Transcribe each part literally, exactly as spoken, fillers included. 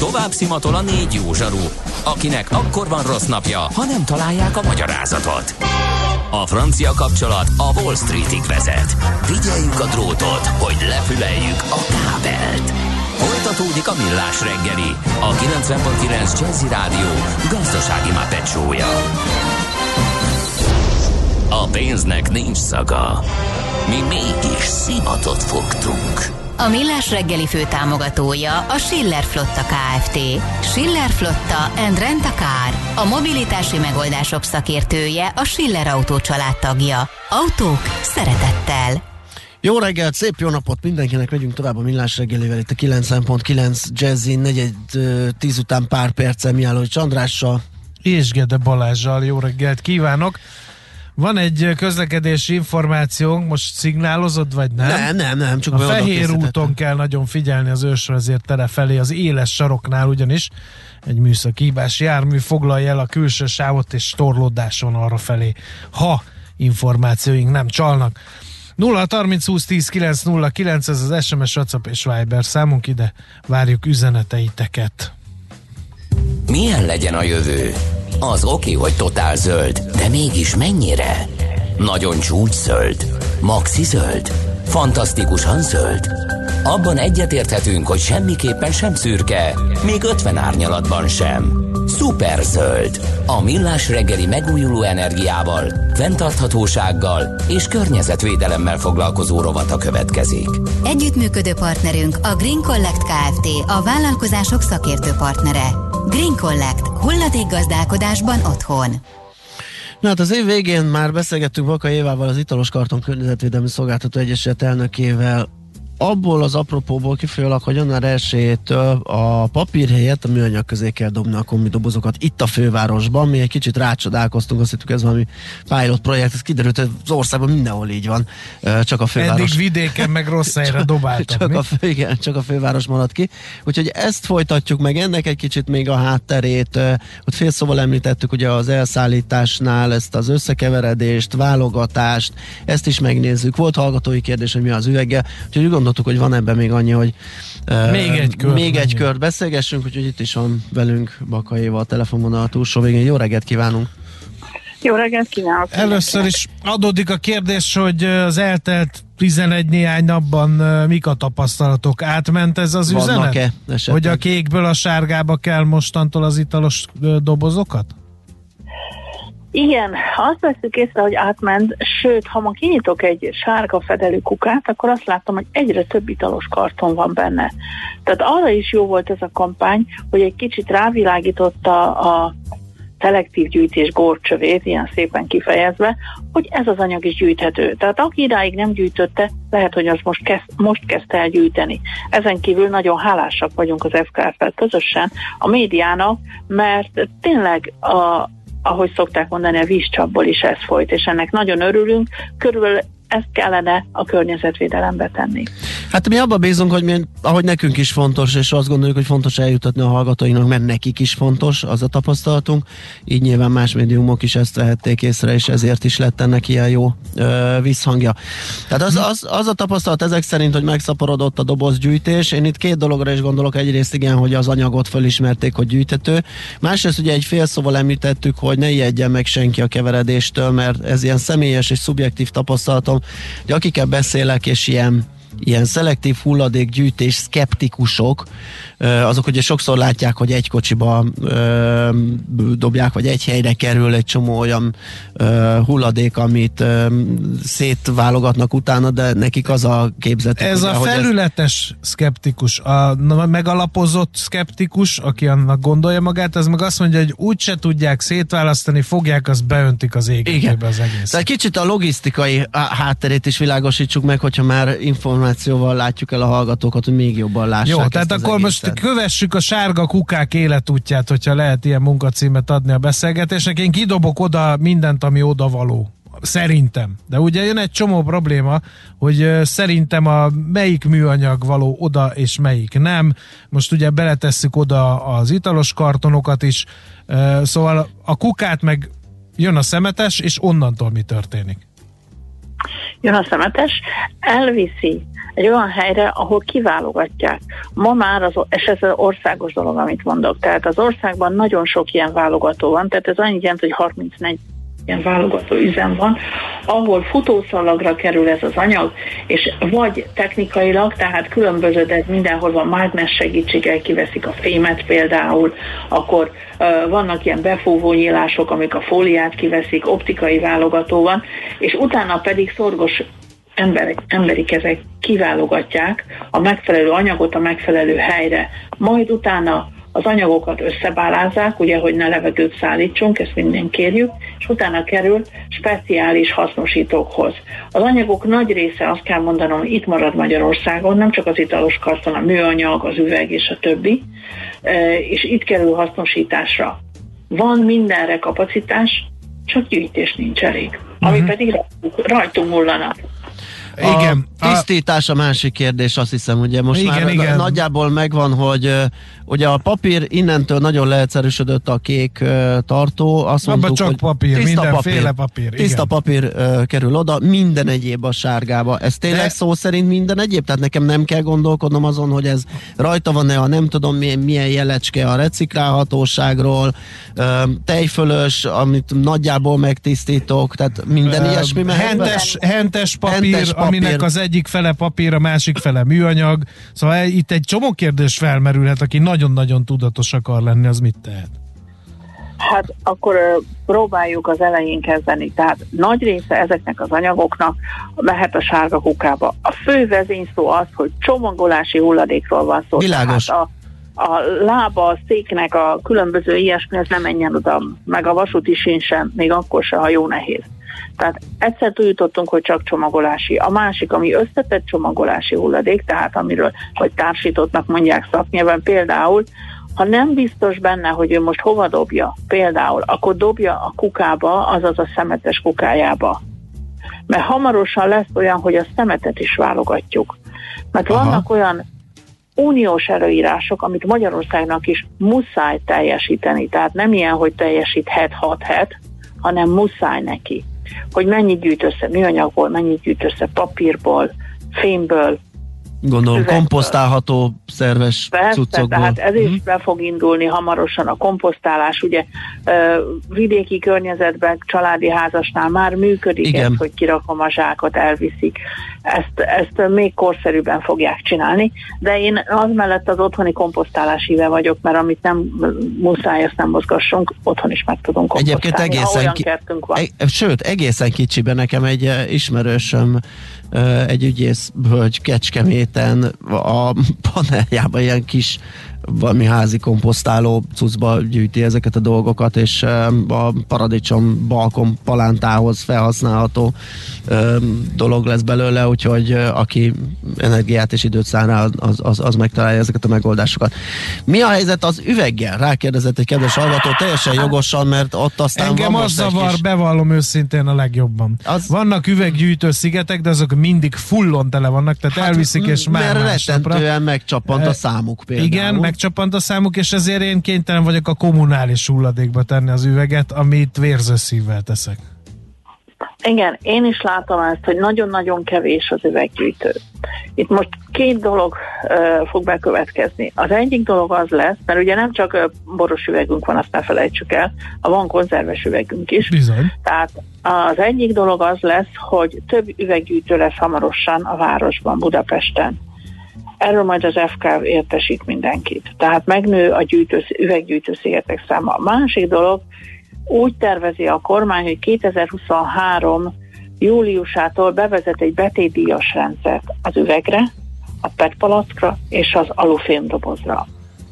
Tovább szimatol a négy jó zsaru, akinek akkor van rossz napja, ha nem találják a magyarázatot. A francia kapcsolat a Wall Streetig vezet. Figyeljük a drótot, hogy lefüleljük a kábelt. Folytatódik a Millás reggeli, a kilencven pont kilenc Jazzy Rádió gazdasági mápecsója. A pénznek nincs szaga. Mi mégis szimatot fogtunk. A Millás reggeli főtámogatója a Schiller Flotta Kft. Schiller Flotta and Rent a Car. A mobilitási megoldások szakértője, a Schiller Autó család tagja. Autók szeretettel. Jó reggelt, szép jó napot mindenkinek, megyünk tovább a Millás reggelivel itt a kilencven pont kilenc Jazzy, negyed tíz után pár perccel Mihálovics Andrással és Gede Balázsral. Jó reggelt kívánok! Van egy közlekedési információnk, most szignálozod, vagy nem? Nem, nem, nem, csak a Fehér úton kell nagyon figyelni az Ősvezér tere felé, az éles saroknál ugyanis egy műszaki hibás jármű foglalja el a külső sávot, és torlódás van arra felé, ha információink nem csalnak. nulla harminc húsz tíz kilenc nulla kilenc, ez az es em es, WhatsApp és Viber számunk, ide várjuk üzeneteiteket. Milyen legyen a jövő? Az oké, hogy totál zöld, de mégis mennyire? Nagyon csúcs zöld? Maxi zöld? Fantasztikusan zöld? Abban egyetérthetünk, hogy semmiképpen sem szürke, még ötven árnyalatban sem. Szuper zöld. A Millás reggeli megújuló energiával, fenntarthatósággal és környezetvédelemmel foglalkozó rovata következik. Együttműködő partnerünk a Green Collect Kft. A vállalkozások szakértő partnere. Green Collect. Hulladékgazdálkodásban otthon. Na hát az év végén már beszélgettünk Baka Évával, az Italos Karton Környezetvédelmi Szolgáltató Egyesület elnökével, abból az apropóból kifolyólag, hogy január elsejétől a papír helyett a műanyag közé kell dobni a kombidobozokat itt a fővárosban. Mi egy kicsit rácsodálkoztunk, azt hittük, ez valami pilot projekt, ez kiderült, hogy az országban mindenhol így van, csak a főváros. Eddig vidéken meg rossz helyre dobáltak. Csak a, fő, igen, csak a főváros maradt ki. Úgyhogy ezt folytatjuk meg, ennek egy kicsit még a hátterét. Ott fél szóval említettük ugye az elszállításnál ezt az összekeveredést, válogatást, ezt is megnézzük. Volt hallgatói kérdés, hogy mi az üveggel, úgyhogy úgy gondoltuk, hogy van ebben még annyi, hogy uh, még egy kört, még egy kört beszélgessünk, úgyhogy itt is van velünk Baka Éva a telefonvonal a túlsó végén. Jó reggelt kívánunk! Jó reggelt kívánok! Először is adódik a kérdés, hogy az eltelt tizenegy néhány napban mik a tapasztalatok? Átment ez az üzenet? Esetleg? Hogy a kékből a sárgába kell mostantól az italos dobozokat? Igen, azt veszük észre, hogy átment, sőt, ha ma kinyitok egy sárga fedelű kukát, akkor azt látom, hogy egyre több italos karton van benne. Tehát arra is jó volt ez a kampány, hogy egy kicsit rávilágította a szelektív gyűjtés górcsövét, ilyen szépen kifejezve, hogy ez az anyag is gyűjthető. Tehát aki idáig nem gyűjtötte, lehet, hogy az most, kezd, most kezdte el gyűjteni. Ezen kívül nagyon hálásak vagyunk az ef ká ef-fel közösen, a médiának, mert tényleg a ahogy szokták mondani, a vízcsapból is ez folyt, és ennek nagyon örülünk. Körülbelül ezt kellene a környezetvédelembe tenni. Hát mi abban bízunk, hogy mi, ahogy nekünk is fontos, és azt gondoljuk, hogy fontos eljutatni a hallgatóinknak, mert nekik is fontos, az a tapasztalatunk. Így nyilván más médiumok is ezt vehették észre, és ezért is lett ennek ilyen jó ö, visszhangja. Tehát az, az, az a tapasztalat ezek szerint, hogy megszaporodott a dobozgyűjtés. Én itt két dologra is gondolok. Egyrészt igen, hogy az anyagot fölismerték, hogy gyűjthető. Másrészt ugye egy fél szóval említettük, hogy ne ijedjen meg senki a keveredéstől, mert ez ilyen személyes és szubjektív tapasztalatom, hogy akikkel beszélek, és ilyen ilyen szelektív hulladékgyűjtés szkeptikusok, azok ugye sokszor látják, hogy egy kocsiba ö, dobják, vagy egy helyre kerül egy csomó olyan ö, hulladék, amit ö, szétválogatnak utána, de nekik az a képzetük. Ez ugye, a felületes ez... szkeptikus, a megalapozott szkeptikus, aki annak gondolja magát, az meg azt mondja, hogy úgyse tudják szétválasztani, fogják, azt beöntik az égetőbe az egész. Tehát kicsit a logisztikai hátterét is világosítsuk meg, hogyha már információval látjuk el a hallgatókat, hogy még jobban lássák. Jó, tehát akkor egészet. Most kövessük a sárga kukák életútját, hogyha lehet ilyen munkacímet adni a beszélgetésnek. Én kidobok oda mindent, ami oda való. Szerintem. De ugye jön egy csomó probléma, hogy szerintem a melyik műanyag való oda, és melyik nem. Most ugye beletesszük oda az italos kartonokat is. Szóval a kukát meg jön a szemetes, és onnantól mi történik? jön a szemetes, elviszi egy olyan helyre, ahol kiválogatják. Ma már, az, és ez az országos dolog, amit mondok, tehát az országban nagyon sok ilyen válogató van, tehát ez annyit jelent, hogy harminc-negyven ilyen válogató üzem van, ahol futószalagra kerül ez az anyag, és vagy technikailag, tehát különböző, de mindenhol van mágnes segítséggel, kiveszik a fémet például, akkor uh, vannak ilyen befúvó nyílások, amik a fóliát kiveszik, optikai válogató van, és utána pedig szorgos emberek, emberi kezek kiválogatják a megfelelő anyagot a megfelelő helyre, majd utána az anyagokat összebálázzák, ugye, hogy ne levegőt szállítsunk, ezt minden kérjük, és utána kerül speciális hasznosítókhoz. Az anyagok nagy része, azt kell mondanom, itt marad Magyarországon, nem csak az italos karton, a műanyag, az üveg és a többi, és itt kerül hasznosításra. Van mindenre kapacitás, csak gyűjtés nincs elég, ami uh-huh. pedig rajtunk, rajtunk hullanak. Igen. A tisztítás a másik kérdés, azt hiszem, ugye most igen, már igen. nagyjából megvan, hogy ugye a papír innentől nagyon leegyszerűsödött a kék tartó, azt mondtuk, mondtuk, csak papír, hogy tiszta mindenféle papír, papír tiszta papír uh, kerül oda, minden egyéb a sárgába. Ez tényleg De... szó szerint minden egyéb? Tehát nekem nem kell gondolkodnom azon, hogy ez rajta van-e a nem tudom milyen, milyen jelecske a reciklálhatóságról, uh, tejfölös, amit nagyjából megtisztítok, tehát minden uh, ilyesmi mehet. Hentes, hentes papír, hentes papír, aminek az egyik fele papír, a másik fele műanyag. Szóval itt egy csomó kérdés felmerülhet, aki nagyon-nagyon tudatos akar lenni, az mit tehet? Hát akkor uh, próbáljuk az elején kezdeni. Tehát nagy része ezeknek az anyagoknak mehet a sárga kukába. A fő vezényszó az, hogy csomagolási hulladékról van szó. Világos. Tehát a, a lába, a széknek a különböző ilyesmi, ez nem menjen oda, meg a vasúti sín sem, még akkor se, ha jó nehéz. Tehát egyszer túljutottunk, hogy csak csomagolási. A másik, ami összetett csomagolási hulladék, tehát amiről, vagy társítottnak mondják szaknyelven, például, ha nem biztos benne, hogy ő most hova dobja, például, akkor dobja a kukába, azaz a szemetes kukájába. Mert hamarosan lesz olyan, hogy a szemetet is válogatjuk. Mert Aha. vannak olyan uniós előírások, amit Magyarországnak is muszáj teljesíteni. Tehát nem ilyen, hogy teljesíthet, hathet, hanem muszáj neki. Hogy mennyit gyűjt össze műanyagból, mennyit gyűjt össze papírból, fémből. Gondolom, üvegből. Komposztálható szerves Persze, cuccokból. tehát ez uh-huh. is be fog indulni hamarosan a komposztálás. Ugye vidéki környezetben, családi házasnál már működik ez, hogy kirakom a zsákot, elviszik. Ezt, ezt még korszerűbben fogják csinálni, de én az mellett az otthoni komposztálás híve vagyok, mert amit nem muszáj, ezt nem mozgassunk, otthon is meg tudunk komposztálni, egyébként egészen ki... kertünk van. E, sőt, egészen kicsiben nekem egy ismerősöm, egy ügyész hölgy Kecskeméten a paneljában ilyen kis valami házi komposztáló cuccba gyűjti ezeket a dolgokat, és a paradicsom balkon palántához felhasználható dolog lesz belőle, úgyhogy aki energiát és időt szán rá, az, az, az megtalálja ezeket a megoldásokat. Mi a helyzet az üveggel? Rákérdezett egy kedves hallgató, teljesen jogosan, mert ott aztán engem van az zavar, kis... bevallom őszintén a legjobban. Az... Vannak üveggyűjtő szigetek, de azok mindig fullon tele vannak, tehát hát, elviszik és már mert rettentően megcsapant a számuk például. Igen, megcsapant a számuk, és ezért én kénytelen vagyok a kommunális hulladékba tenni az üveget, amit vérző szívvel teszek. Igen, én is látom ezt, hogy nagyon-nagyon kevés az üveggyűjtő. Itt most két dolog uh, fog bekövetkezni. Az egyik dolog az lesz, mert ugye nem csak uh, boros üvegünk van, azt ne felejtsük el, ha van konzerves üvegünk is. Bizony. Tehát az egyik dolog az lesz, hogy több üveggyűjtő lesz hamarosan a városban, Budapesten. Erről majd az ef ká értesít mindenkit. Tehát megnő a gyűjtő, üveggyűjtő szigetek száma. A másik dolog, úgy tervezi a kormány, hogy kétezer-huszonhárom júliusától bevezet egy betétdíjas rendszert az üvegre, a pé é té palackra és az alufémdobozra.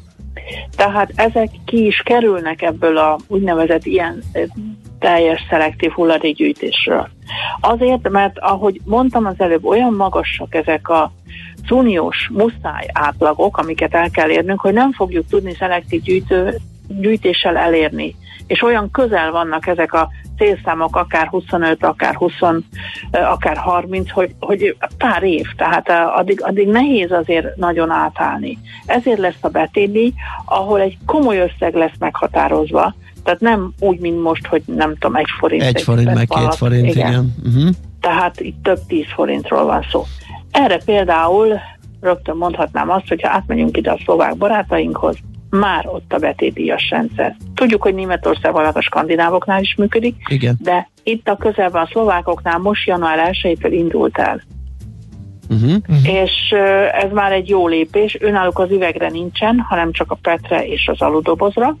Tehát ezek ki is kerülnek ebből a úgynevezett ilyen teljes szelektív hulladékgyűjtésről. Azért, mert ahogy mondtam az előbb, olyan magasak ezek a uniós muszáj átlagok, amiket el kell érnünk, hogy nem fogjuk tudni szelektív gyűjtő, gyűjtéssel elérni. És olyan közel vannak ezek a célszámok, akár huszonöt, akár húsz, akár harminc, hogy, hogy pár év, tehát addig, addig nehéz azért nagyon átállni. Ezért lesz a betétdíj, ahol egy komoly összeg lesz meghatározva, Tehát nem úgy, mint most, hogy nem tudom, egy forint. Egy, egy forint, meg két forint, igen. igen. Uh-huh. Tehát itt több tíz forintról van szó. Erre például rögtön mondhatnám azt, hogyha átmegyünk ide a szlovák barátainkhoz, már ott a betétdíjas rendszer. Tudjuk, hogy Németországban a skandinávoknál is működik, igen. De itt a közelben a szlovákoknál most január elsejétől indult el. Uh-huh. Uh-huh. És uh, ez már egy jó lépés. Önálluk az üvegre nincsen, hanem csak a petre és az aludobozra.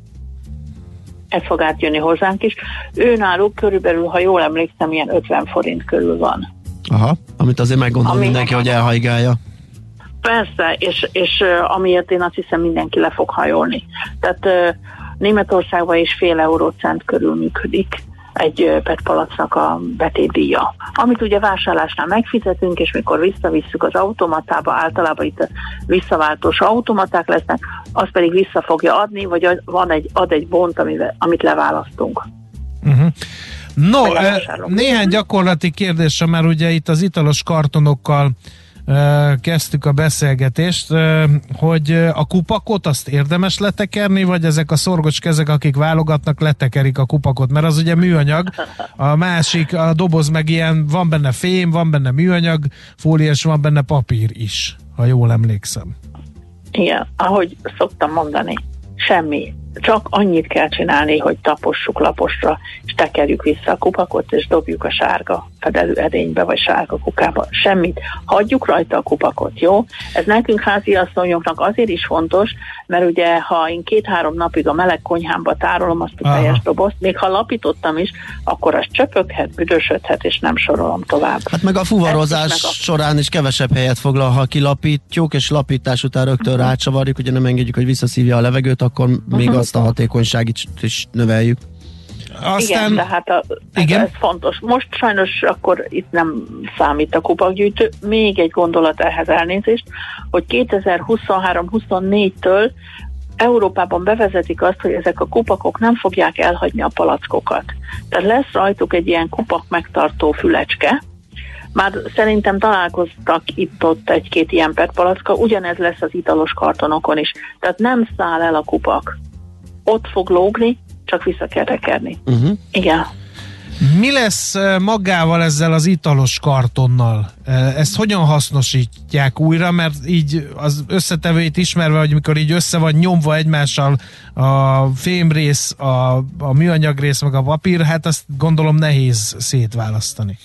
Ez fog átjönni hozzánk is. Önálluk körülbelül, ha jól emlékszem, ilyen ötven forint körül van. Aha, amit azért meggondol Ami... mindenki, hogy elhajgálja. Persze, és, és uh, amiért én azt hiszem mindenki le fog hajolni. Tehát uh, Németországban is fél eurócent körül működik egy uh, pé é té palacnak a betétdíja. Amit ugye vásárlásnál megfizetünk, és mikor visszavisszük az automatába, általában itt visszaváltós automaták lesznek, az pedig vissza fogja adni, vagy van egy, ad egy bont, amivel, amit leválasztunk. Uh-huh. No, néhány gyakorlati kérdésre, mert ugye itt az italos kartonokkal kezdtük a beszélgetést, hogy a kupakot azt érdemes letekerni, vagy ezek a szorgos kezek, akik válogatnak, letekerik a kupakot, mert az ugye műanyag, a másik, a doboz meg ilyen, van benne fém, van benne műanyag, fólia, és van benne papír is, ha jól emlékszem. Igen, ahogy szoktam mondani, semmi. Csak annyit kell csinálni, hogy tapossuk laposra, és tekerjük vissza a kupakot, és dobjuk a sárga fedelű edénybe, vagy sárga kukába. Semmit. Hagyjuk rajta a kupakot, jó? Ez nekünk háziasszonyoknak azért is fontos, mert ugye, ha én két-három napig a meleg konyhámba tárolom azt a teljes dobozt, még ha lapítottam is, akkor az csöpöghet, büdösödhet, és nem sorolom tovább. Hát meg a fuvarozás is meg a... során is kevesebb helyet foglal, ha kilapítjuk, és lapítás után rögtön uh-huh. rácsavarjuk, ugye nem engedjük, hogy visszaszívja a levegőt, akkor uh-huh. még azt a hatékonyságit is növeljük. Aztán... Igen, tehát a, igen? Ez fontos. Most sajnos akkor itt nem számít a kupakgyűjtő. Még egy gondolat ehhez, elnézést, hogy kétezer-huszonhárom huszonnégytől Európában bevezetik azt, hogy ezek a kupakok nem fogják elhagyni a palackokat. Tehát lesz rajtuk egy ilyen kupak megtartó fülecske. Már szerintem találkoztak itt-ott egy-két ilyen pé é té palacka, ugyanez lesz az italos kartonokon is. Tehát nem száll el a kupak. Ott fog lógni, csak vissza kell tekerni. Uh-huh. Igen. Mi lesz magával ezzel az italos kartonnal? Ezt hogyan hasznosítják újra? Mert így az összetevőit ismerve, hogy mikor így össze van nyomva egymással a fémrész, a, a műanyag rész, meg a papír, hát azt gondolom nehéz szétválasztani.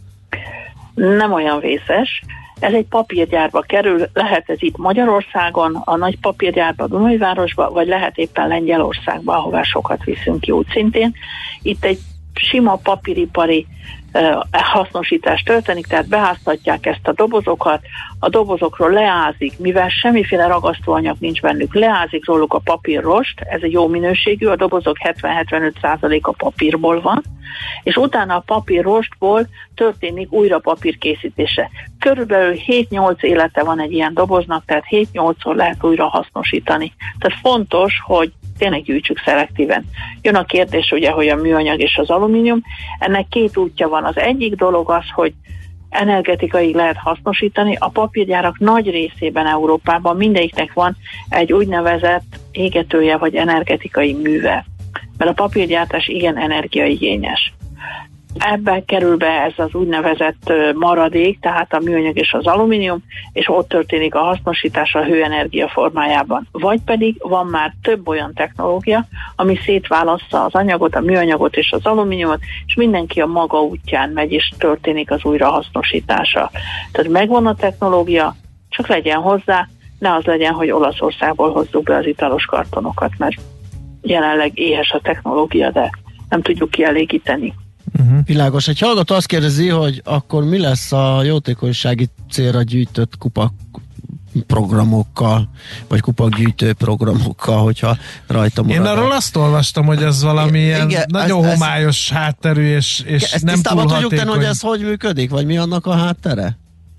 Nem olyan vészes. Ez egy papírgyárba kerül, lehet ez itt Magyarországon, a nagy papírgyárba, Dunajvárosba, vagy lehet éppen Lengyelországba, ahová sokat viszünk ki úgy szintén. Itt egy sima papíripari uh, hasznosítás történik, tehát beháztatják ezt a dobozokat, a dobozokról leázik, mivel semmiféle ragasztóanyag nincs bennük, leázik róluk a papírrost, ez egy jó minőségű, a dobozok hetven-hetvenöt százaléka papírból van, és utána a papírrostból történik újra papírkészítése. Körülbelül hét-nyolc élete van egy ilyen doboznak, tehát hét-nyolcszor lehet újra hasznosítani. Tehát fontos, hogy tényleg gyűjtsük szelektíven. Jön a kérdés ugye, hogy a műanyag és az alumínium. Ennek két útja van. Az egyik dolog az, hogy energetikai lehet hasznosítani. A papírgyárak nagy részében Európában mindegyiknek van egy úgynevezett égetője vagy energetikai műve. Mert a papírgyártás igen energiaigényes. Ebben kerül be ez az úgynevezett maradék, tehát a műanyag és az alumínium, és ott történik a hasznosítás a hőenergia formájában. Vagy pedig van már több olyan technológia, ami szétválassza az anyagot, a műanyagot és az alumíniumot, és mindenki a maga útján megy, és történik az újrahasznosítása. Tehát megvan a technológia, csak legyen hozzá, ne az legyen, hogy Olaszországból hozzuk be az italos kartonokat, mert jelenleg éhes a technológia, de nem tudjuk kielégíteni. Uh-huh. Világos. Egy hallgató azt kérdezi, hogy akkor mi lesz a jótékonysági célra gyűjtött kupak programokkal, vagy kupakgyűjtő programokkal, hogyha rajta marad. Én arról azt olvastam, hogy ez valami ilyen igen, nagyon ez, homályos ez, hátterű, és, és ezt nem túl hatékony. tudjuk tenni, hogy ez hogy működik, vagy mi annak a háttere?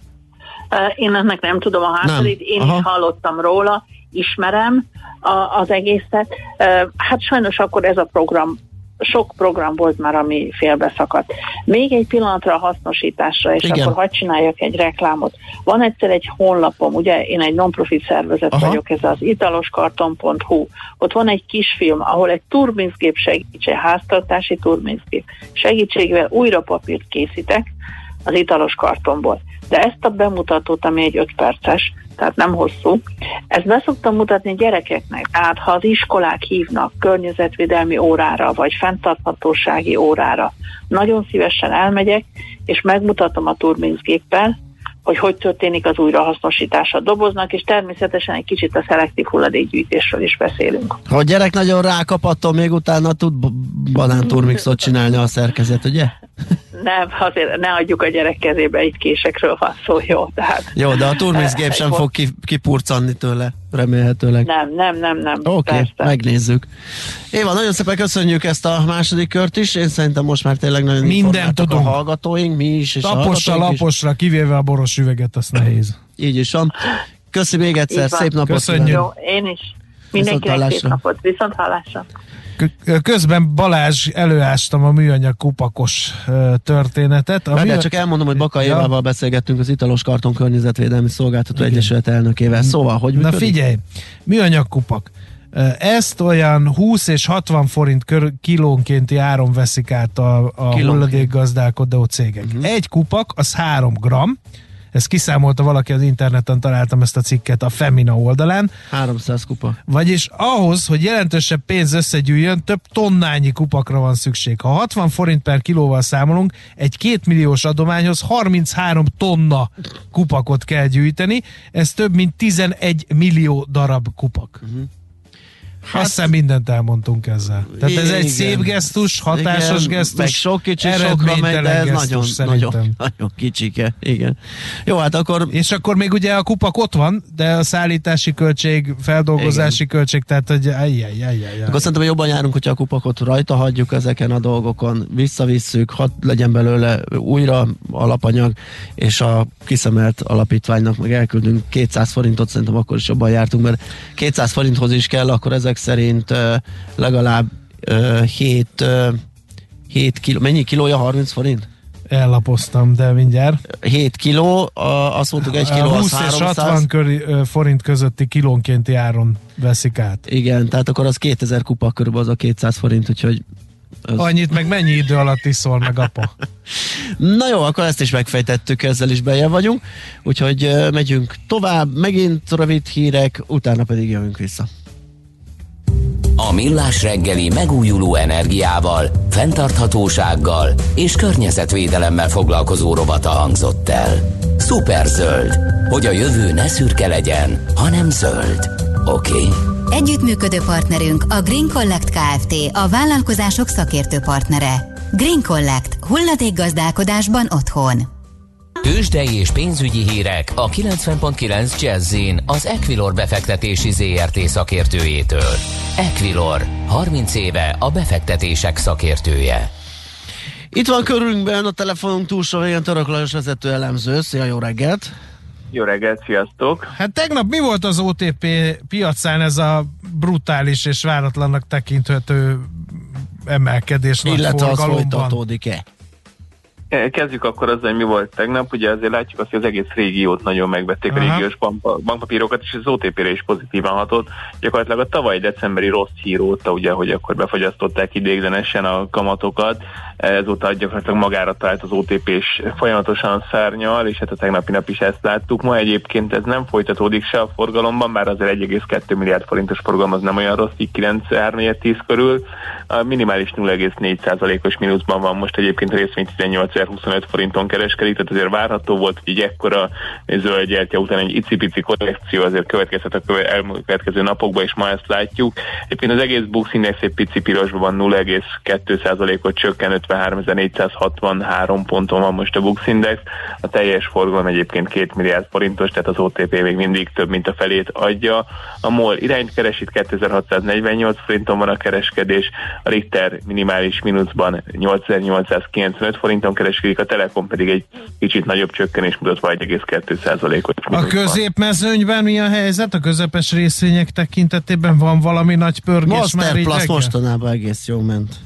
Én ennek nem tudom a hátterét, én Aha. is hallottam róla, ismerem a, az egészet. Hát sajnos akkor ez a program sok program volt már, ami félbeszakadt. Még egy pillanatra a hasznosításra, és Igen. akkor hadd csináljak egy reklámot. Van egyszer egy honlapom, ugye én egy non-profit szervezet Aha. vagyok, ez az italoskarton pont hu. Ott van egy kisfilm, ahol egy turbincgép segítség, háztartási turbincgép segítségével újra papírt készítek az italos kartonból. De ezt a bemutatót, ami egy öt perces, tehát nem hosszú, ezt be szoktam mutatni gyerekeknek. Tehát ha az iskolák hívnak környezetvédelmi órára, vagy fenntarthatósági órára, nagyon szívesen elmegyek, és megmutatom a turbincgéppel, hogy hogy történik az újrahasznosítás a doboznak, és természetesen egy kicsit a szelektív hulladékgyűjtésről is beszélünk. Ha a gyerek nagyon rákap, attól még utána tud banánturmixot csinálni a szerkezet, ugye? Nem, azért ne adjuk a gyerek kezébe, itt késekről van szó, jó? Tehát, jó, de a turmixgép sem fog kipurcanni tőle, remélhetőleg. Nem, nem, nem, nem. Oké, okay, megnézzük. Éva, nagyon szépen köszönjük ezt a második kört is, én szerintem most már tényleg nagyon mindent tudunk. A hallgatóink, mi is, és tapossal, laposra, is. Kivéve a boros üveget, az nehéz. Így is van. Köszi még egyszer, szép napot. Köszönjük. Jó, én is. Mindenkinek szép napot. Viszont hallásra. Közben Balázs előástam a műanyag kupakos történetet. A Várjál, műanyag... csak elmondom, hogy Baka Évával ja. beszélgettünk az Italos Karton Környezetvédelmi Szolgáltató Igen. Egyesület elnökével. Szóval, hogy működik? Na figyelj, műanyag kupak. Ezt olyan húsz és hatvan forint kör, kilónkénti áron veszik át a, a hulladékgazdálkodó cégek. Uh-huh. Egy kupak az három gramm. Ezt kiszámolta valaki az interneten, találtam ezt a cikket a Femina oldalán. háromszáz kupa. Vagyis ahhoz, hogy jelentősebb pénz összegyűjjön, több tonnányi kupakra van szükség. Ha hatvan forint per kilóval számolunk, egy kétmilliós adományhoz harminchárom tonna kupakot kell gyűjteni, ez több mint tizenegy millió darab kupak. Uh-huh. Hát, azt hiszem mindent elmondtunk ezzel. Tehát ez igen, egy szép gesztus, hatásos igen, gesztus, meg sok kicsi sokra megy, de ez nagyon, nagyon, nagyon kicsike. Igen. Jó, hát akkor... És akkor még ugye a kupak ott van, de a szállítási költség, feldolgozási igen. költség, tehát hogy ajjajjajjaj. Akkor szerintem jobban járunk, hogyha a kupakot rajta hagyjuk ezeken a dolgokon, visszavisszük, hadd legyen belőle újra alapanyag, és a kiszemelt alapítványnak meg elküldünk kétszáz forintot, szerintem akkor is jobban jártunk, mert kétszáz forinthoz is kell, akkor ezek szerint uh, legalább uh, hét kiló, mennyi kilója? harminc forint? Ellapoztam, de mindjárt. hét kiló, uh, azt mondtuk egy kiló húsz és hatvan köri, uh, forint közötti kilónkénti áron veszik át. Igen, tehát akkor az kétezer kupak körülbelül az a kétszáz forint, úgyhogy az... Annyit meg mennyi idő alatt iszol meg, apa? Na jó, akkor ezt is megfejtettük, ezzel is bejön vagyunk, úgyhogy uh, megyünk tovább, megint rövid hírek, utána pedig jövünk vissza. A Millás reggeli megújuló energiával, fenntarthatósággal és környezetvédelemmel foglalkozó rovata hangzott el. Szuperzöld, hogy a jövő ne szürke legyen, hanem zöld. Oké? Okay? Együttműködő partnerünk a Green Collect Kft. A vállalkozások szakértő partnere. Green Collect. Hulladékgazdálkodásban otthon. Tőzsdei és pénzügyi hírek a kilencven pont kilenc Jazzin az Equilor befektetési zé er té szakértőjétől. Equilor, harminc éve a befektetések szakértője. Itt van körünkben a telefonunk túlsó végén Török Lajos vezető elemző. Szia, jó reggelt! Jó reggelt, sziasztok! Hát tegnap mi volt az o té pé piacán ez a brutális és váratlannak tekinthető emelkedés nagy illetve az forgalomban? folytatódik-e? Kezdjük akkor azzal, hogy mi volt tegnap. Ugye azért látjuk azt, hogy az egész régiót nagyon megvették, Aha. a régiós bankpapírokat, és az o té pére is pozitívan hatott. Gyakorlatilag a tavaly decemberi rossz hír óta, ugye, hogy akkor befagyasztották ideiglenesen a kamatokat, ezóta gyakorlatilag magára talált az o té pé, és folyamatosan szárnyal, és hát a tegnapi nap is ezt láttuk. Ma egyébként ez nem folytatódik se a forgalomban, bár azért egy egész kettő milliárd forintos forgalom az nem olyan rossz, így kilenc három tíz körül. A minimális nulla egész négy százalékos mínuszban van most egyébként a részvény tizennyolcezer-huszonöt forinton kereskedik, tehát azért várható volt, hogy egy ekkora zöld gyertya után egy icipici korrekció azért következhet a elkövetkező napokban, és ma ezt látjuk. Egyébként az egész Bux Index egy pici pirosban van, nulla egész kettő százalékot csökken, ötvenháromezer-négyszázhatvanhárom ponton van most a Bux Index. A teljes forgalom egyébként két milliárd forintos, tehát az o té pé még mindig több mint a felét adja. A MOL irányt keres, itt kétezer-hatszáznegyvennyolc forinton van a kereskedés, a Richter minimális mínuszban nyolcezer-nyolcszázkilencvenöt forinton kereskedik, a Telekom pedig egy kicsit nagyobb csökkenés mutatva egy egész kettő százalékot. A középmezőnyben mi a helyzet? A közepes részvények tekintetében van valami nagy pörgés? Masterplast mostanában egész jól ment.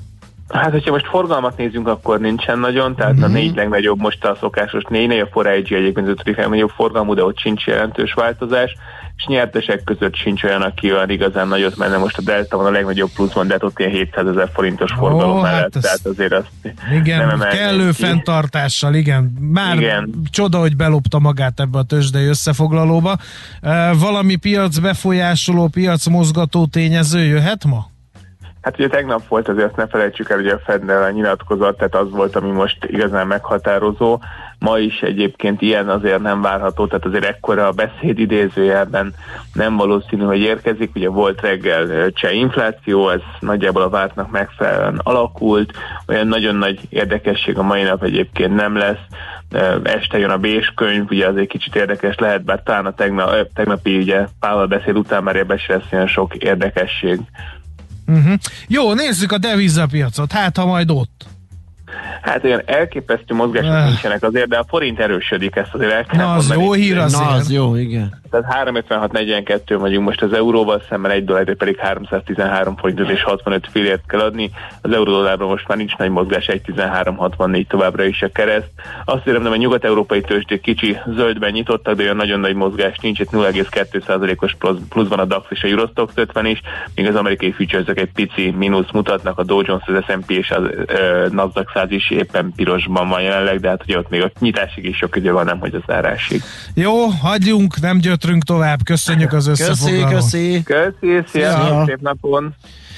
Hát, hogyha most forgalmat nézzünk, akkor nincsen nagyon, tehát mm-hmm. a négy legnagyobb most a szokásos négy, a four I G egyébként az ötödik legnagyobb forgalmú, de ott sincs jelentős változás, és nyertesek között sincs olyan, aki olyan igazán nagyot menne. Most a Delta van a legnagyobb pluszban, de hát ott ilyen hétszázezer forintos forgalom oh, mellett, hát tehát azért azt igen, nem kellő ki. Fenntartással, igen. Már igen. Csoda, hogy belopta magát ebbe a tőzsdei összefoglalóba. Uh, valami piac befolyásoló, piac mozgató tényező jöhet ma? Hát ugye tegnap volt, azért ne felejtsük el, hogy a Fednél a nyilatkozat, tehát az volt, ami most igazán meghatározó. Ma is egyébként ilyen azért nem várható, tehát azért ekkora a beszéd idézőjelben nem valószínű, hogy érkezik. Ugye volt reggel cseh infláció, ez nagyjából a vártnak megfelelően alakult, olyan nagyon nagy érdekesség a mai nap egyébként nem lesz. Este jön a Bés könyv, ugye az egy kicsit érdekes lehet, bár talán a tegnap, tegnapi ugye Powell beszéd után már ebben se lesz olyan sok érdekesség. Uh-huh. Jó, nézzük a devizapiacot, hát ha majd ott. Hát olyan elképesztő mozgások uh. nincsenek azért, de a forint erősödik, ezt azért el kell Na, az mondani. jó hír azért. Na, az jó, igen. Tehát három ötvenhat negyvenkettő vagyunk most az euróval szemben, egy dollárra pedig háromszáztizenhárom forintot és hatvanöt fillért kell adni. Az euró-dollárban most már nincs nagy mozgás, egy tizenhárom hatvannégy továbbra is a kereszt. Azt hiszem, hogy a nyugat-európai tőzsdék kicsi zöldben nyitottak, de olyan nagyon nagy mozgás nincs, itt nulla egész kettő százalékos plusz van a DAX és a Eurostoxx ötven is, míg az amerikai futures-ök egy pici mínusz mutatnak, a Dow Jones, az es and pé és a Nasdaq száz is éppen pirosban van jelenleg, de hát ugye ott még a nyitásig is sok idő van, nem hogy a zárásig. Jó, hagyjunk, nem gyötrünk tovább, köszönjük az összefoglalót. Köszi, köszi. Köszi, szia, szép napon.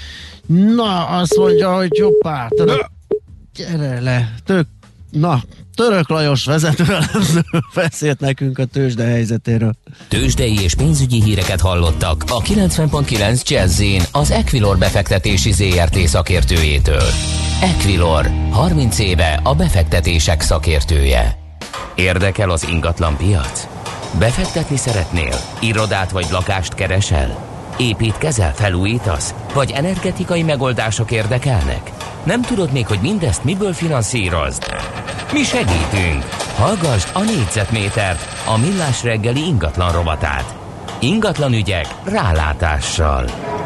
Na, azt mondja, hogy jobbá, török, gyere le, tök, na, Török Lajos vezetőelemző beszélt nekünk a tőzsde helyzetéről. Tőzsdei és pénzügyi híreket hallottak a kilencven pont kilenc Jazz-in az Equilor befektetési zé er té szakértőjétől. Equilor, harminc éve a befektetések szakértője. Érdekel az ingatlan piac? Befektetni szeretnél? Irodát vagy lakást keresel? Építkezel, felújítasz? Vagy energetikai megoldások érdekelnek? Nem tudod még, hogy mindezt miből finanszírozd? Mi segítünk! Hallgasd a négyzetmétert, a Millás reggeli ingatlan rovatát. Ingatlan ügyek rálátással.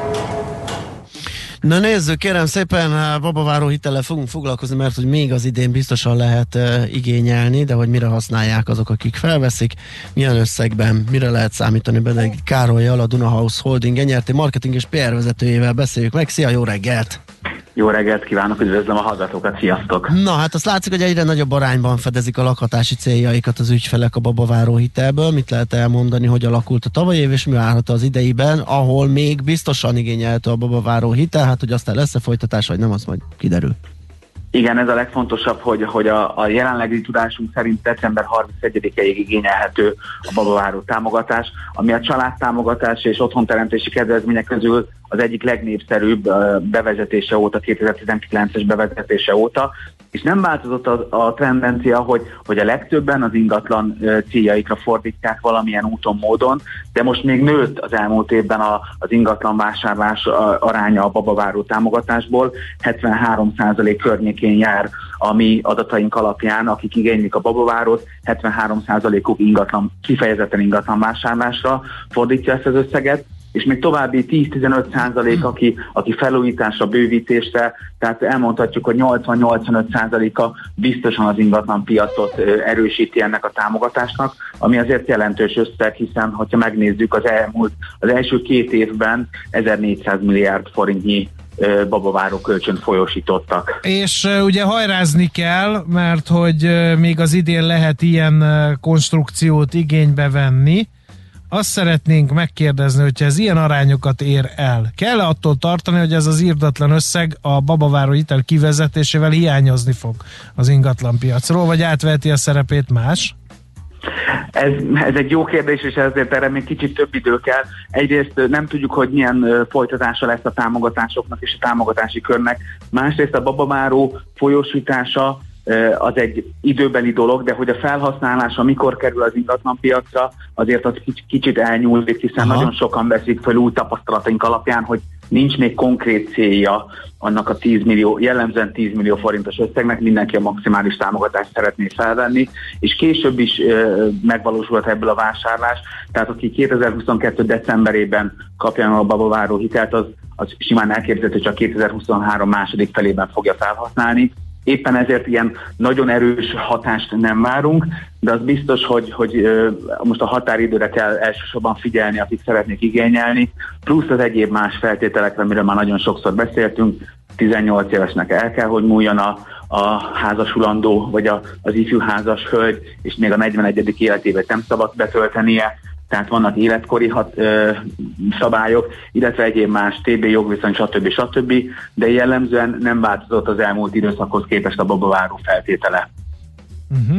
Na nézzük, kérem szépen, babaváró hitellel fogunk foglalkozni, mert hogy még az idén biztosan lehet uh, igényelni, de hogy mire használják azok, akik felveszik, milyen összegben, mire lehet számítani. Benedikt Károllyal, a Duna House Holding Enyerté marketing és pé er vezetőjével beszéljük meg. Szia, jó reggelt! Jó reggelt kívánok, üdvözlöm a hallgatókat, sziasztok! Na, hát azt látszik, hogy egyre nagyobb arányban fedezik a lakhatási céljaikat az ügyfelek a babaváró hitelből. Mit lehet elmondani, hogy alakult a tavalyi év, és mi várható az ideiben, ahol még biztosan igényelhető a babaváró hitel, hát hogy aztán lesz-e folytatás, vagy nem, az majd kiderül. Igen, ez a legfontosabb, hogy, hogy a, a jelenlegi tudásunk szerint december harmincegyedikéig igényelhető a babaváró támogatás, ami a családtámogatás és otthonteremtési kedvezmények közül az egyik legnépszerűbb bevezetése óta, kétezer-tizenkilences bevezetése óta, és nem változott a, a tendencia, hogy, hogy a legtöbben az ingatlan céljaikra fordítják valamilyen úton, módon, de most még nőtt az elmúlt évben a, az ingatlan vásárlás aránya a babaváró támogatásból, hetvenhárom százalék környékén jár a mi adataink alapján, akik igénylik a babavárót, hetvenhárom százalékuk ingatlan, kifejezetten ingatlan vásárlásra fordítja ezt az összeget, és még további tíz-tizenöt százalék, aki, aki felújításra, bővítésre, tehát elmondhatjuk, hogy nyolcvan-nyolcvanöt százaléka biztosan az ingatlan piacot erősíti ennek a támogatásnak, ami azért jelentős összeg, hiszen hogyha megnézzük az elmúlt, az első két évben ezernégyszáz milliárd forintnyi babaváró kölcsönt folyósítottak. És uh, ugye hajrázni kell, mert hogy uh, még az idén lehet ilyen uh, konstrukciót igénybe venni. Azt szeretnénk megkérdezni, hogyha ez ilyen arányokat ér el, kell attól tartani, hogy ez az irdatlan összeg a babaváró hitel kivezetésével hiányozni fog az ingatlan piacról, vagy átveheti a szerepét más? Ez, ez egy jó kérdés, és ezért erre még kicsit több idő kell. Egyrészt nem tudjuk, hogy milyen folytatása lesz a támogatásoknak és a támogatási körnek. Másrészt a babaváró folyósítása az egy időbeli dolog, de hogy a felhasználása mikor kerül az ingatlanpiacra, azért az kicsit elnyúlik, hiszen Aha. nagyon sokan veszik fel új tapasztalataink alapján, hogy nincs még konkrét célja annak a tíz millió, jellemzően tíz millió forintos összegnek, mindenki a maximális támogatást szeretné felvenni, és később is e, megvalósulhat ebből a vásárlás, tehát aki kétezer-huszonkettő decemberében kapja meg a babaváró hitelt, az, az simán elképzelhető, hogy csak kétezer-huszonhárom második felében fogja felhasználni. Éppen ezért ilyen nagyon erős hatást nem várunk, de az biztos, hogy, hogy most a határidőre kell elsősorban figyelni, akik szeretnék igényelni, plusz az egyéb más feltételekre, amiről már nagyon sokszor beszéltünk, tizennyolc évesnek el kell, hogy múljon a, a házasulandó, vagy a, az ifjú házas hölgy, és még a negyvenegyedik életévet nem szabad betöltenie, tehát vannak életkori hat, ö, szabályok, illetve egyéb más té bé jogviszony, stb. stb., de jellemzően nem változott az elmúlt időszakhoz képest a babaváró feltétele. Uh-huh.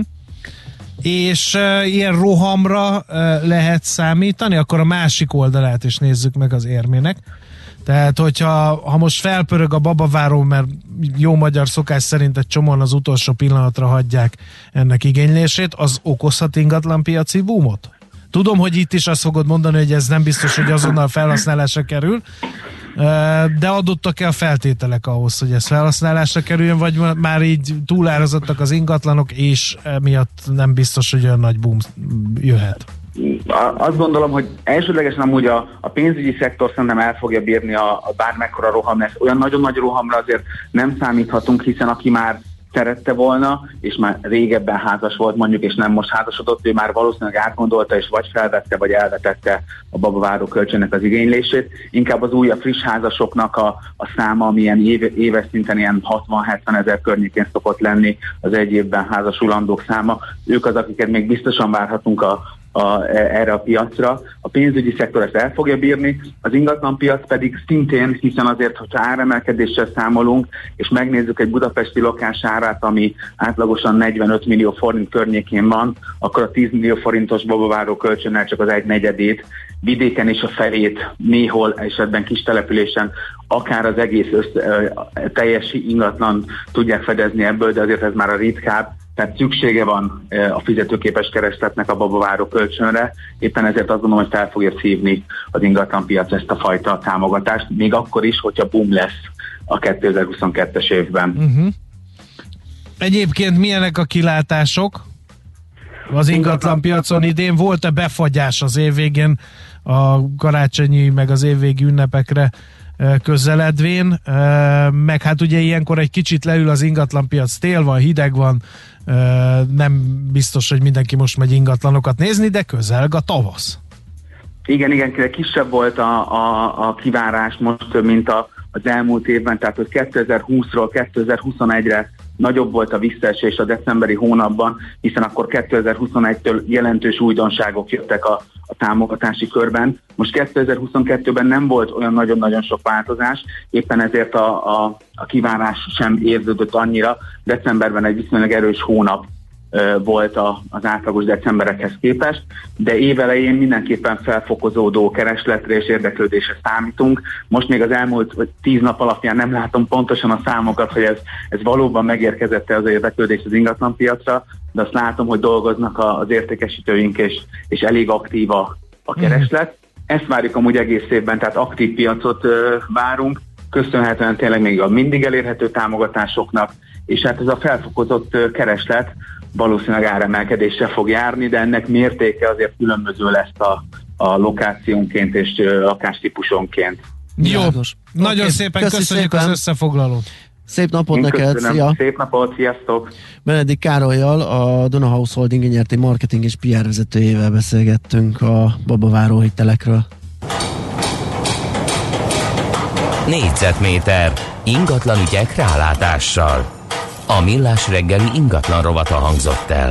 És uh, ilyen rohamra uh, lehet számítani? Akkor a másik oldalát is nézzük meg az érmének. Tehát, hogyha ha most felpörög a babaváró, mert jó magyar szokás szerint egy csomóan az utolsó pillanatra hagyják ennek igénylését, az okozhat ingatlanpiaci boomot? Tudom, hogy itt is azt fogod mondani, hogy ez nem biztos, hogy azonnal felhasználásra kerül, de adottak-e a feltételek ahhoz, hogy ez felhasználásra kerüljön, vagy már így túlárazottak az ingatlanok, és emiatt nem biztos, hogy olyan nagy boom jöhet? Azt gondolom, hogy elsődlegesen amúgy a, a pénzügyi szektor szerintem el fogja bírni a, a bármekkora roham lesz. Olyan nagyon nagy rohamra azért nem számíthatunk, hiszen aki már szerette volna, és már régebben házas volt mondjuk, és nem most házasodott, ő már valószínűleg átgondolta, és vagy felvette, vagy elvetette a babaváró kölcsönnek az igénylését. Inkább az újabb friss házasoknak a, a száma, ami ilyen éve, éves szinten ilyen hatvan-hetven ezer környékén szokott lenni, az egy évben házasulandók száma. Ők az, akiket még biztosan várhatunk a A, erre a piacra. A pénzügyi szektor ezt el fogja bírni, az ingatlanpiac pedig szintén, hiszen azért, hogyha áremelkedéssel számolunk, és megnézzük egy budapesti lakásárát, ami átlagosan negyvenöt millió forint környékén van, akkor a tíz millió forintos babaváró kölcsönnel csak az egy negyedét, vidéken is a felét, néhol esetben kis településen, akár az egész össze, teljes ingatlan tudják fedezni ebből, de azért ez már a ritkább. Tehát szüksége van a fizetőképes keresletnek a babaváró kölcsönre, éppen ezért azt gondolom, hogy fel fogja szívni az ingatlanpiac ezt a fajta támogatást, még akkor is, hogyha boom lesz a kétezer-huszonkettes évben. Uh-huh. Egyébként milyenek a kilátások az ingatlanpiacon idén? Volt-e befagyás az év végén a karácsonyi meg az évvégi ünnepekre közeledvén, meg hát ugye ilyenkor egy kicsit leül az ingatlanpiac, tél van, hideg van, nem biztos, hogy mindenki most megy ingatlanokat nézni, de közelg a tavasz. Igen, igen, kisebb volt a, a, a kivárás most, mint a, az elmúlt évben, tehát hogy kétezer-húszról kétezer-huszonegyre nagyobb volt a visszaesés a decemberi hónapban, hiszen akkor kétezer-huszonegytől jelentős újdonságok jöttek a, a támogatási körben. Most kétezer-huszonkettőben nem volt olyan nagyon-nagyon sok változás, éppen ezért a, a, a kivárás sem érződött annyira. Decemberben egy viszonylag erős hónap uh, volt a, az átlagos decemberekhez képest, de évelején mindenképpen felfokozódó keresletre és érdeklődésre számítunk. Most még az elmúlt tíz nap alapján nem látom pontosan a számokat, hogy ez, ez valóban megérkezett-e az érdeklődés az ingatlanpiacra, de azt látom, hogy dolgoznak az értékesítőink, és, és elég aktív a, a kereslet. Mm. Ezt várjuk amúgy egész évben, tehát aktív piacot ö, várunk, köszönhetően tényleg még a mindig elérhető támogatásoknak, és hát ez a felfokozott ö, kereslet valószínűleg áremelkedésre fog járni, de ennek mértéke azért különböző lesz a, a lokációnként és ö, lakástípusonként. Jó, nagyon okay. szépen Köszi köszönjük szépen. Az összefoglalót. Szép napot neked, szia! Szép napot, sziasztok! Benedikt Károllyal, a Duna House Holding nyerti marketing és pé er vezetőjével beszélgettünk a babaváró hitelekről. Négyzetméter ingatlan ügyek rálátással. A Millás reggeli ingatlan rovata hangzott el.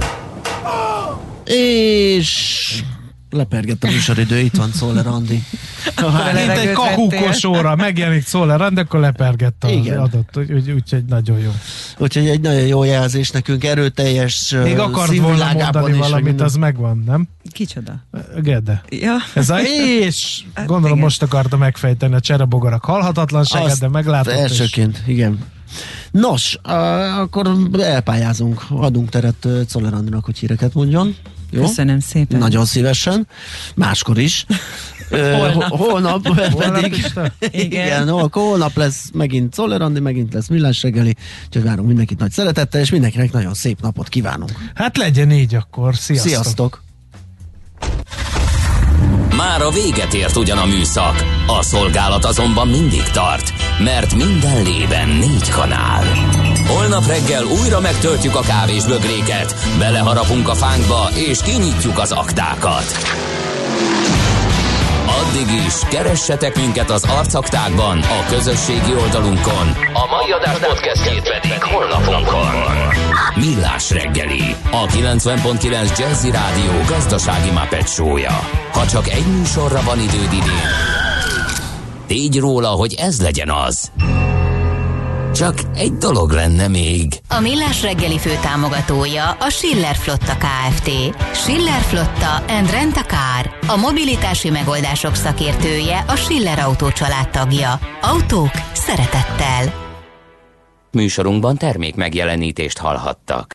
És lepergett a műsoridő, itt van Czoller Andi. Mint egy kakukosóra megjelenik Czoller Andi, akkor lepergett az adott, úgyhogy úgy, úgy, nagyon jó. Úgyhogy egy nagyon jó jelzés nekünk, erőteljes még akart volna mondani is, valamit, minden... az megvan, nem? Kicsoda? Gede. Ja. Ez a és gondolom igen. Most akarta megfejteni a cserebogarak halhatatlanságát, azt de meglátott. Elsőként, és... igen. Nos, uh, akkor elpályázunk, adunk teret uh, Czoller Andinak, hogy híreket mondjon. Jó? Köszönöm szépen. Nagyon szívesen. Máskor is. holnap. holnap pedig. Igen. Igen, akkor holnap lesz megint Czoller Andi, megint lesz Millás reggeli. Úgyhogy várunk mindenkit nagy szeretettel, és mindenkinek nagyon szép napot kívánunk. Hát legyen így akkor. Sziasztok. Sziasztok. Már a véget ért ugyan a műszak, a szolgálat azonban mindig tart, mert minden lében négy kanál. Holnap reggel újra megtöltjük a kávésbögréket, beleharapunk a fánkba és kinyitjuk az aktákat. Addig is keressetek minket az arcaktákban, a közösségi oldalunkon, a mai adás podcastjét pedig honlapunkon. Millás reggeli, a kilencven pont kilenc Jazzy Rádió gazdasági Muppet show-ja. Ha csak egy műsorra van időd idén, tégy róla, hogy ez legyen az. Csak egy dolog lenne még. A Millás reggeli főtámogatója a Schiller Flotta Kft. Schiller Flotta and Rent a Car. A mobilitási megoldások szakértője, a Schiller Autó család tagja. Autók szeretettel. Műsorunkban termék megjelenítést hallhattak.